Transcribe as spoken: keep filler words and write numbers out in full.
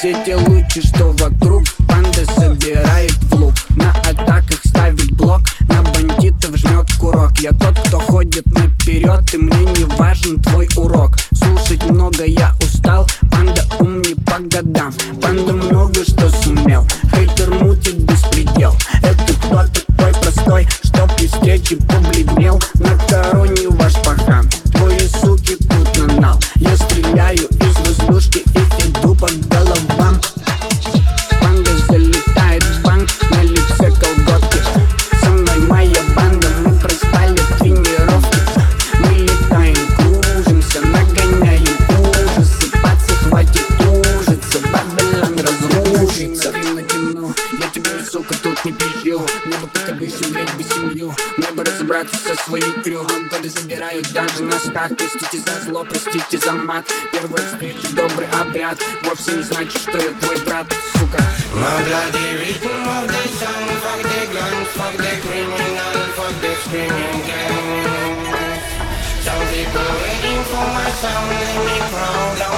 все те лучи, что вокруг. Панда собирает в лук, на атаках ставит блок, на бандитов жмет курок. Я тот, кто ходит наперед, и мне не важен твой урок. Слушать много я устал, панда ум не по годам. Панда много что сумел, хейтер мутит беспредел. Это кто такой простой, что при встрече побледнел? На короне ваш пахан, твои суки тут на нал. Я стреляю из воздушки и иду по головам. Панда залетает в банк, на лице колготки. Со мной моя банда, мы проспали тренировки. Мы летаем, кружимся, нагоняем ужасы. Пацы, хватит ужиться, Бабилон разрушится. На темно, я тебе, сука, тут не пищу. Мне бы как обычно, блять, бы семью. Мне бы разобраться со своим крюком. Годы забирают даже на старт. Простите за зло, простите за мат. Первая встреча, добрый обряд. Вовсе не значит, что я твой брат, сука. My bloody rhythm of the song. Fuck the guns, fuck the criminal, fuck the screaming gang. Some people waiting for my sound, let me proud.